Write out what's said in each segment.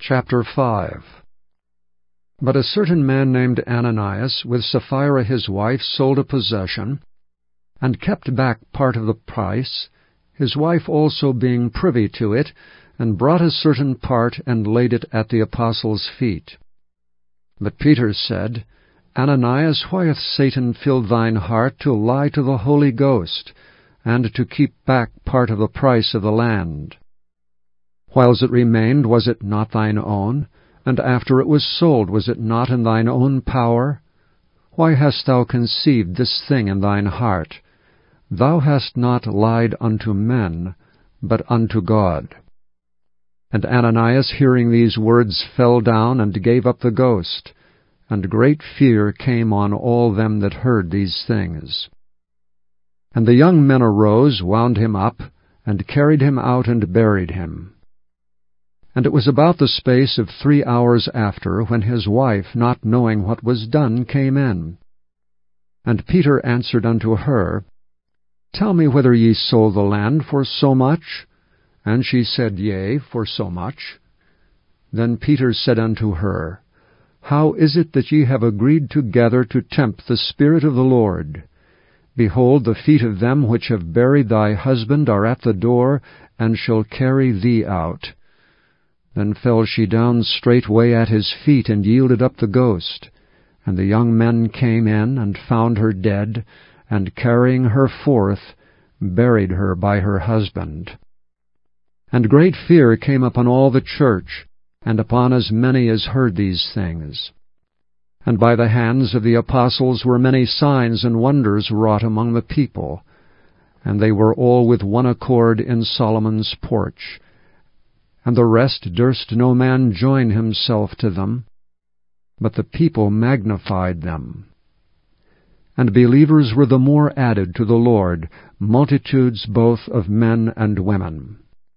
Chapter 5. But a certain man named Ananias, with Sapphira his wife, sold a possession, and kept back part of the price, his wife also being privy to it, and brought a certain part, and laid it at the apostles' feet. But Peter said, Ananias, why hath Satan filled thine heart to lie to the Holy Ghost, and to keep back part of the price of the land? Whiles it remained, was it not thine own? And after it was sold, was it not in thine own power? Why hast thou conceived this thing in thine heart? Thou hast not lied unto men, but unto God. And Ananias, hearing these words, fell down, and gave up the ghost. And great fear came on all them that heard these things. And the young men arose, wound him up, and carried him out, and buried him. And it was about the space of 3 hours after, when his wife, not knowing what was done, came in. And Peter answered unto her, Tell me whether ye sold the land for so much? And she said, Yea, for so much. Then Peter said unto her, How is it that ye have agreed together to tempt the Spirit of the Lord? Behold, the feet of them which have buried thy husband are at the door, and shall carry thee out. Then fell she down straightway at his feet, and yielded up the ghost. And the young men came in, and found her dead, and carrying her forth, buried her by her husband. And great fear came upon all the church, and upon as many as heard these things. And by the hands of the apostles were many signs and wonders wrought among the people. And they were all with one accord in Solomon's porch. And the rest durst no man join himself to them, but the people magnified them. And believers were the more added to the Lord, multitudes both of men and women.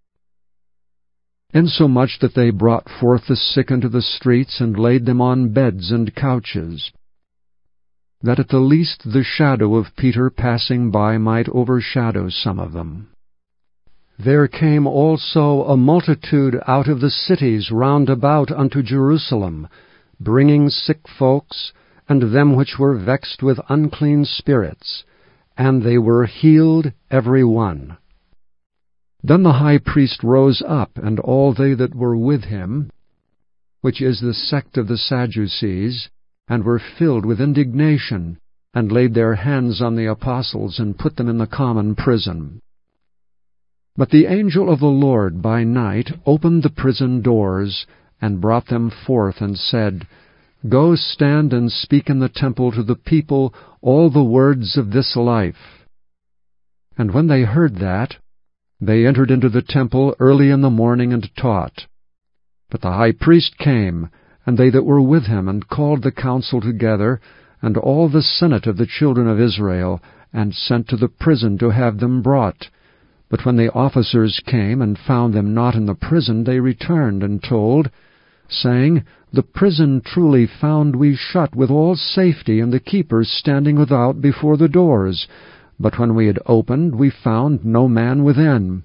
Insomuch that they brought forth the sick into the streets, and laid them on beds and couches, that at the least the shadow of Peter passing by might overshadow some of them. There came also a multitude out of the cities round about unto Jerusalem, bringing sick folks, and them which were vexed with unclean spirits, and they were healed every one. Then the high priest rose up, and all they that were with him, which is the sect of the Sadducees, and were filled with indignation, and laid their hands on the apostles, and put them in the common prison. But the angel of the Lord by night opened the prison doors, and brought them forth, and said, Go stand and speak in the temple to the people all the words of this life. And when they heard that, they entered into the temple early in the morning, and taught. But the high priest came, and they that were with him, and called the council together, and all the senate of the children of Israel, and sent to the prison to have them brought. But when the officers came, and found them not in the prison, they returned, and told, saying, The prison truly found we shut with all safety, and the keepers standing without before the doors. But when we had opened, we found no man within.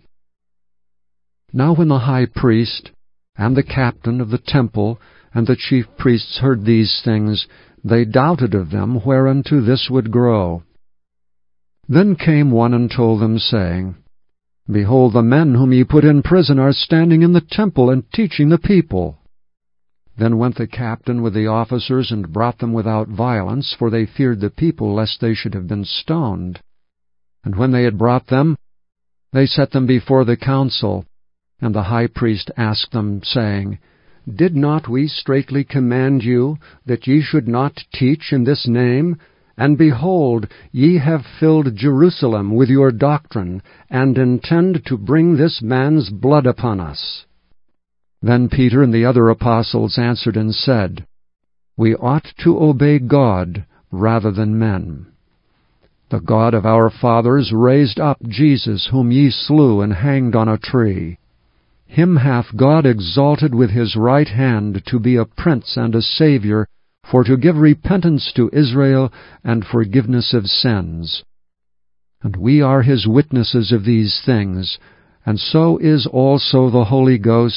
Now when the high priest, and the captain of the temple, and the chief priests heard these things, they doubted of them whereunto this would grow. Then came one and told them, saying, Behold, the men whom ye put in prison are standing in the temple, and teaching the people. Then went the captain with the officers, and brought them without violence, for they feared the people, lest they should have been stoned. And when they had brought them, they set them before the council. And the high priest asked them, saying, Did not we straitly command you, that ye should not teach in this name? And behold, ye have filled Jerusalem with your doctrine, and intend to bring this man's blood upon us. Then Peter and the other apostles answered and said, We ought to obey God rather than men. The God of our fathers raised up Jesus, whom ye slew and hanged on a tree. Him hath God exalted with his right hand to be a prince and a Savior, for to give repentance to Israel and forgiveness of sins. And we are his witnesses of these things, and so is also the Holy Ghost,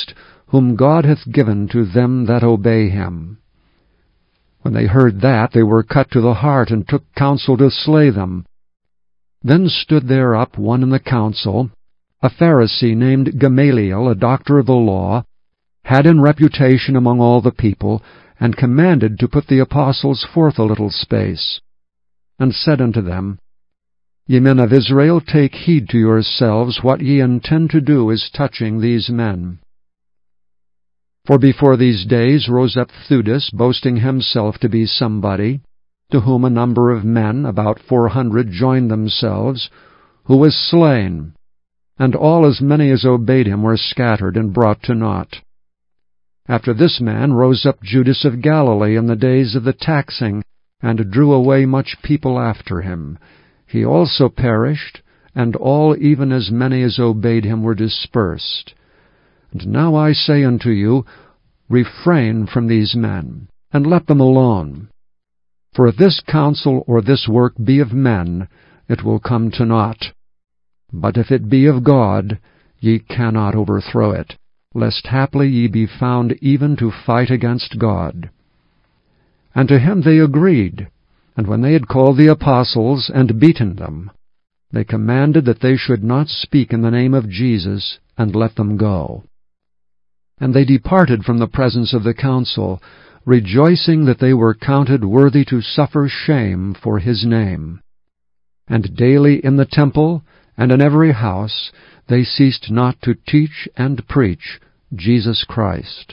whom God hath given to them that obey him. When they heard that, they were cut to the heart, and took counsel to slay them. Then stood there up one in the council, a Pharisee named Gamaliel, a doctor of the law, had in reputation among all the people, and commanded to put the apostles forth a little space, and said unto them, Ye men of Israel, take heed to yourselves what ye intend to do as touching these men. For before these days rose up Theudas, boasting himself to be somebody, to whom a number of men, about 400, joined themselves, who was slain, and all as many as obeyed him were scattered and brought to naught. After this man rose up Judas of Galilee in the days of the taxing, and drew away much people after him. He also perished, and all even as many as obeyed him were dispersed. And now I say unto you, refrain from these men, and let them alone. For if this counsel or this work be of men, it will come to naught. But if it be of God, ye cannot overthrow it, lest haply ye be found even to fight against God. And to him they agreed, and when they had called the apostles and beaten them, they commanded that they should not speak in the name of Jesus, and let them go. And they departed from the presence of the council, rejoicing that they were counted worthy to suffer shame for his name. And daily in the temple and in every house they ceased not to teach and preach Jesus Christ.